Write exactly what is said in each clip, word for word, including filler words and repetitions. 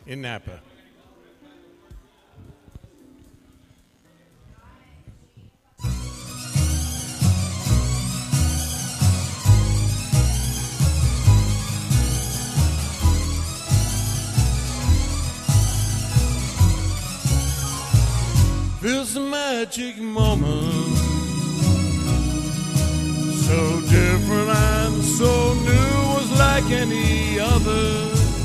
in Napa. This magic moment, so different and so new, was like any other,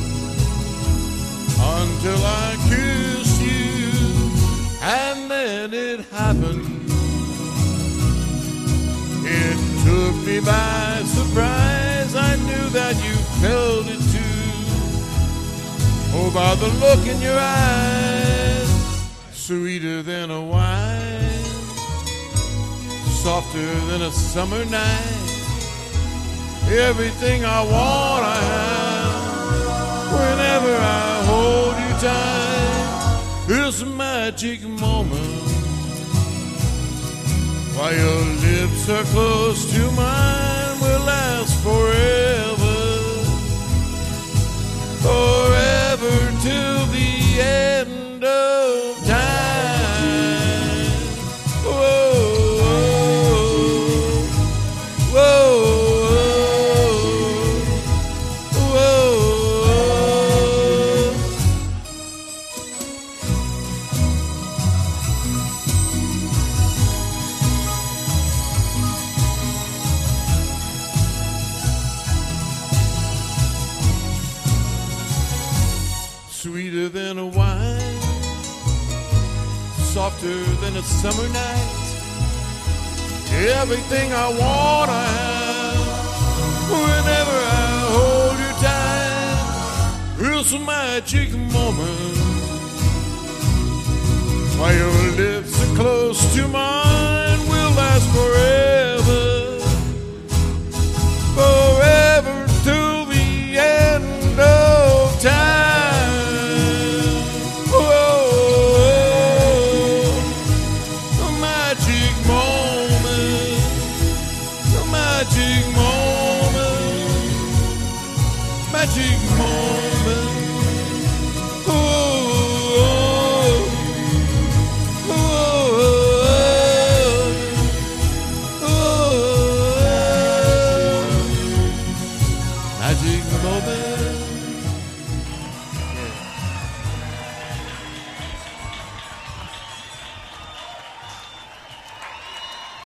until I kissed you, and then it happened. It took me by surprise. I knew that you felt it too. Oh, by the look in your eyes, sweeter than a wine, softer than a summer night. Everything I want I have whenever I hold you tight. This magic moment, while your lips are close to mine, will last forever, forever till the end of time. Whoa, whoa, whoa. Sweeter than a wine, softer than a summer night. Everything I want I have whenever I hold you tight. It's a magic moment, while your lips are close to mine, will last forever, forever till the end of time. Magic moment,